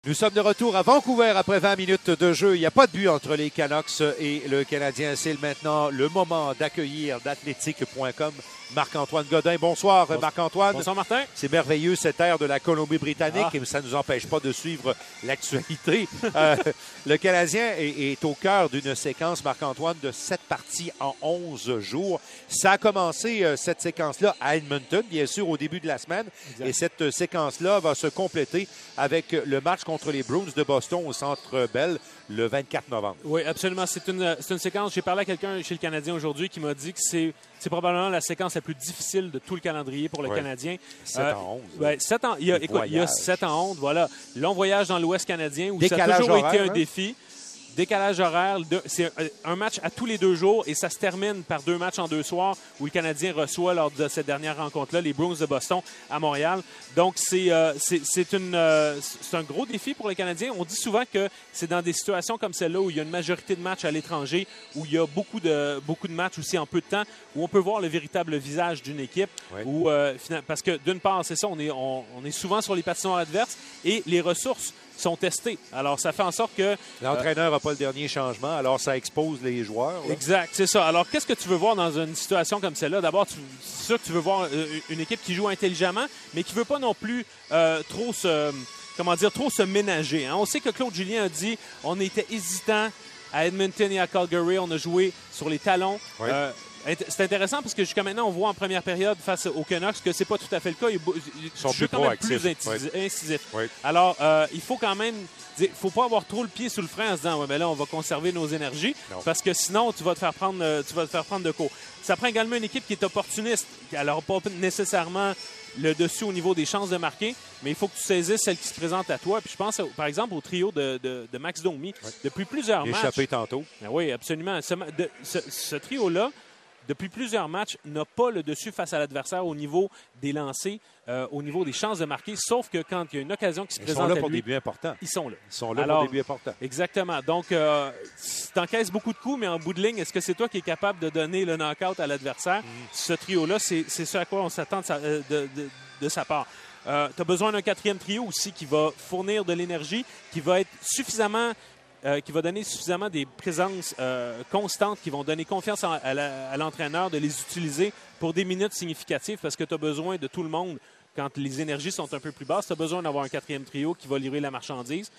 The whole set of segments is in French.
Nous sommes de retour à Vancouver après 20 minutes de jeu. Il n'y a pas de but entre les Canucks et le Canadien. C'est maintenant le moment d'accueillir d'athlétique.com. Marc-Antoine Godin. Bonsoir, Marc-Antoine. Bonsoir, Martin. C'est merveilleux, cette ère de la Colombie-Britannique, et ça ne nous empêche pas de suivre l'actualité. Le Canadien est au cœur d'une séquence, Marc-Antoine, de 7 parties en 11 jours. Ça a commencé, cette séquence-là, à Edmonton, bien sûr, au début de la semaine. Exact. Et cette séquence-là va se compléter avec le match contre les Bruins de Boston au Centre Bell le 24 novembre. Oui, absolument. C'est une séquence. J'ai parlé à quelqu'un chez le Canadien aujourd'hui qui m'a dit que c'est probablement la séquence la plus difficile de tout le calendrier pour le Canadien. 7 en 11. Ouais, 7 en, il y a 7 en 11, voilà. Long voyage dans l'Ouest canadien où décalage ça a toujours horaire, été un défi. Décalage horaire, c'est un match à tous les 2 jours et ça se termine par 2 matchs en 2 soirs où le Canadien reçoit lors de cette dernière rencontre-là les Bruins de Boston à Montréal. Donc, c'est un gros défi pour les Canadiens. On dit souvent que c'est dans des situations comme celle-là où il y a une majorité de matchs à l'étranger, où il y a beaucoup de matchs aussi en peu de temps, où on peut voir le véritable visage d'une équipe. Oui. Où, parce que d'une part, c'est ça, on est souvent sur les patinoires adverses et les ressources sont testés. Alors, ça fait en sorte que... L'entraîneur n'a pas le dernier changement, alors ça expose les joueurs. Là. Exact, c'est ça. Alors, qu'est-ce que tu veux voir dans une situation comme celle-là? D'abord, c'est sûr que tu veux voir une équipe qui joue intelligemment, mais qui ne veut pas non plus trop se ménager. Hein? On sait que Claude Julien a dit on était hésitant à Edmonton et à Calgary. On a joué sur les talons. Oui. C'est intéressant parce que jusqu'à maintenant, on voit en première période face aux Canucks que c'est pas tout à fait le cas. Ils sont quand même plus incisifs. Oui. Alors, il faut quand même... Il ne faut pas avoir trop le pied sous le frein en se disant ouais, ben là, on va conserver nos énergies parce que sinon, tu vas te faire prendre de court. Ça prend également une équipe qui est opportuniste. Elle n'aura pas nécessairement le dessus au niveau des chances de marquer, mais il faut que tu saisisses celle qui se présente à toi. Puis je pense, par exemple, au trio de Max Domi. Oui. Depuis plusieurs matchs... Échappé tantôt. Ben oui, absolument. Ce trio-là, depuis plusieurs matchs, n'a pas le dessus face à l'adversaire au niveau des lancers, au niveau des chances de marquer, sauf que quand il y a une occasion qui se présente à lui... Ils sont là pour des buts importants. Ils sont là. Ils sont là pour des buts importants. Exactement. Donc, tu encaisses beaucoup de coups, mais en bout de ligne, est-ce que c'est toi qui es capable de donner le knock-out à l'adversaire? Ce trio-là, c'est ce à quoi on s'attend de sa part. Tu as besoin d'un quatrième trio aussi qui va fournir de l'énergie, qui va être suffisamment... qui va donner suffisamment des présences constantes qui vont donner confiance à l'entraîneur de les utiliser pour des minutes significatives parce que tu as besoin de tout le monde quand les énergies sont un peu plus basses. Tu as besoin d'avoir un quatrième trio qui va livrer la marchandise.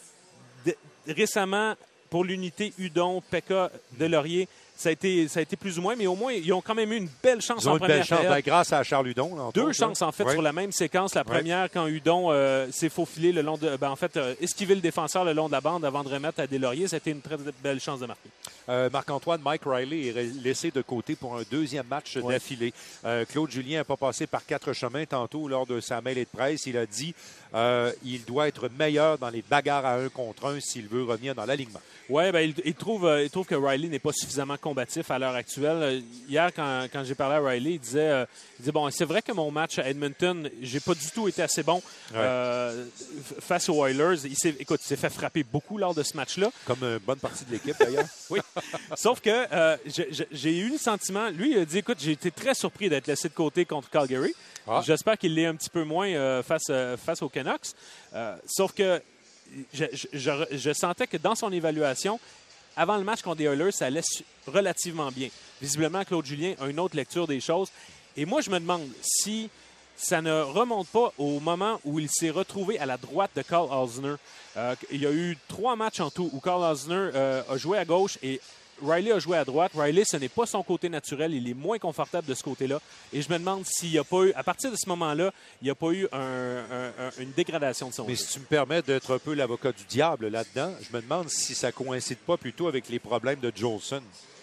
Récemment, pour l'unité Hudon, Pekka, Delaurier, ça a été plus ou moins, mais au moins, ils ont quand même eu une belle chance en première période. Ben, grâce à Charles Hudon. 2 chances, en fait, sur la même séquence. La première, quand Hudon s'est faufilé le long de... esquivé le défenseur le long de la bande avant de remettre à Delaurier. C'était une très belle chance de marquer. Marc-Antoine, Mike Riley est laissé de côté pour un deuxième match d'affilée. Claude Julien n'a pas passé par 4 chemins tantôt lors de sa mêlée de presse. Il a dit qu'il doit être meilleur dans les bagarres à 1 contre 1 s'il veut revenir dans l'alignement. Oui, ben, il trouve que Riley n'est pas suffisamment combatif à l'heure actuelle. Hier, quand j'ai parlé à Riley, il disait bon, c'est vrai que mon match à Edmonton, j'ai pas du tout été assez bon face aux Oilers. Il s'est fait frapper beaucoup lors de ce match-là. Comme une bonne partie de l'équipe, d'ailleurs. Oui. Sauf que j'ai eu le sentiment... Lui, il a dit, écoute, j'ai été très surpris d'être laissé de côté contre Calgary. Ah. J'espère qu'il l'est un petit peu moins face aux Canucks. Sauf que je sentais que dans son évaluation, avant le match contre les Oilers, ça allait relativement bien. Visiblement, Claude Julien a une autre lecture des choses. Et moi, je me demande si ça ne remonte pas au moment où il s'est retrouvé à la droite de Karl Alzner. Il y a eu 3 matchs en tout où Karl Alzner a joué à gauche et Riley a joué à droite. Riley, ce n'est pas son côté naturel. Il est moins confortable de ce côté-là. Et je me demande s'il n'y a pas eu, à partir de ce moment-là, il n'y a pas eu une dégradation de son jeu. Mais si tu me permets d'être un peu l'avocat du diable là-dedans, je me demande si ça ne coïncide pas plutôt avec les problèmes de Jolson.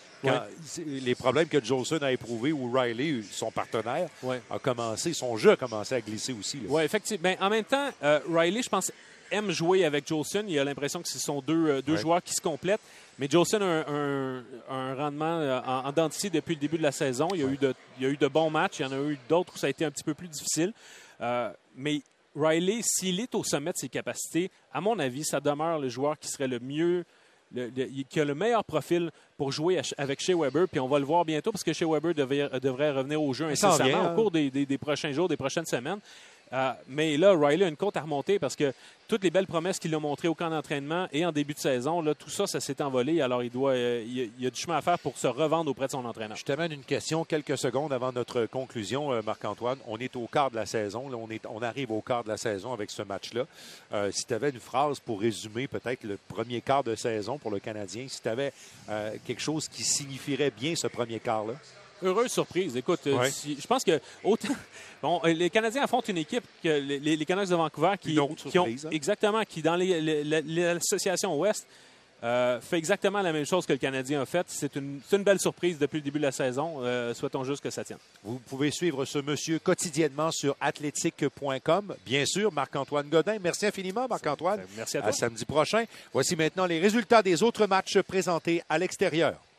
Les problèmes que Jolson a éprouvés ou Riley, son partenaire, a commencé, son jeu a commencé à glisser aussi. Oui, effectivement. Ben, en même temps, Riley, je pense, aime jouer avec Jolson. Il a l'impression que ce sont deux joueurs qui se complètent. Mais Jolson a un rendement en dents de scie depuis le début de la saison. Il y a eu de bons matchs. Il y en a eu d'autres où ça a été un petit peu plus difficile. Mais Riley, s'il est au sommet de ses capacités, à mon avis, ça demeure le joueur qui serait le mieux, qui a le meilleur profil pour jouer avec Shea Weber. Puis on va le voir bientôt parce que Shea Weber devrait revenir au jeu incessamment au cours des prochains jours, des prochaines semaines. Mais là, Riley a une côte à remonter parce que toutes les belles promesses qu'il a montrées au camp d'entraînement et en début de saison, là, tout ça, ça s'est envolé. Alors, il y a du chemin à faire pour se revendre auprès de son entraîneur. Je t'amène une question quelques secondes avant notre conclusion, Marc-Antoine. On est au quart de la saison. Là, on arrive au quart de la saison avec ce match-là. Si tu avais une phrase pour résumer peut-être le premier quart de saison pour le Canadien, si tu avais quelque chose qui signifierait bien ce premier quart-là? Heureuse surprise. Écoute, je pense que autant. Bon, les Canadiens affrontent une équipe que les Canucks de Vancouver qui ont exactement, qui dans l'association Ouest fait exactement la même chose que le Canadien a fait. C'est une belle surprise depuis le début de la saison. Souhaitons juste que ça tienne. Vous pouvez suivre ce monsieur quotidiennement sur athletic.com. Bien sûr, Marc-Antoine Godin. Merci infiniment, Marc-Antoine. Merci à toi. À samedi prochain. Voici maintenant les résultats des autres matchs présentés à l'extérieur.